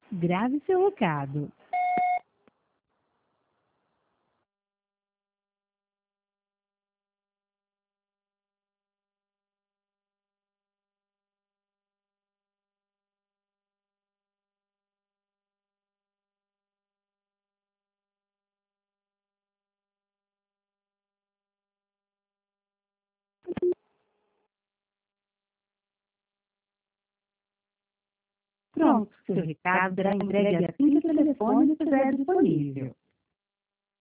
Grave seu recado. Pronto, seu recado será entregue assim que o telefone estiver disponível.